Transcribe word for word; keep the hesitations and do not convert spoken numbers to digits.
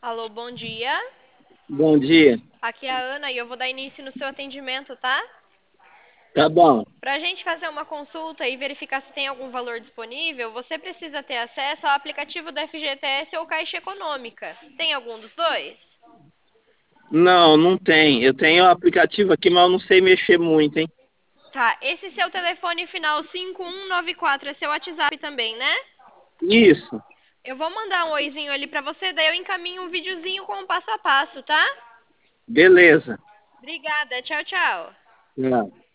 Alô, bom dia. Bom dia. Aqui é a Ana e eu vou dar início no seu atendimento, tá? Tá bom. Para a gente fazer uma consulta e verificar se tem algum valor disponível, você precisa ter acesso ao aplicativo da F G T S ou Caixa Econômica. Tem algum dos dois? Não, não tem. Eu tenho o aplicativo aqui, mas eu não sei mexer muito, hein? Tá, esse seu telefone final cinco um nove quatro é seu WhatsApp também, né? Isso. Eu vou mandar um oizinho ali pra você, daí eu encaminho um videozinho com o passo a passo, tá? Beleza. Obrigada, tchau, tchau. Não.